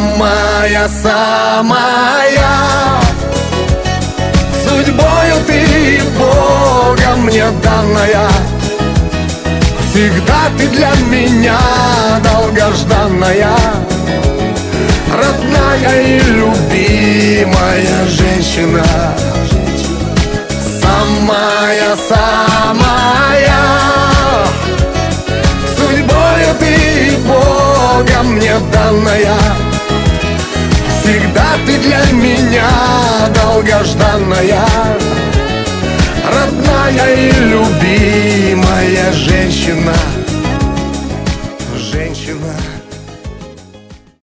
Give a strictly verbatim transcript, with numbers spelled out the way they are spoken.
самая-самая. Судьбою ты Богом мне данная. Всегда ты для меня долгожданная, родная и любимая женщина. Самая-самая. Судьбою ты Богом мне данная. Всегда ты для меня долгожданная, родная и любимая женщина.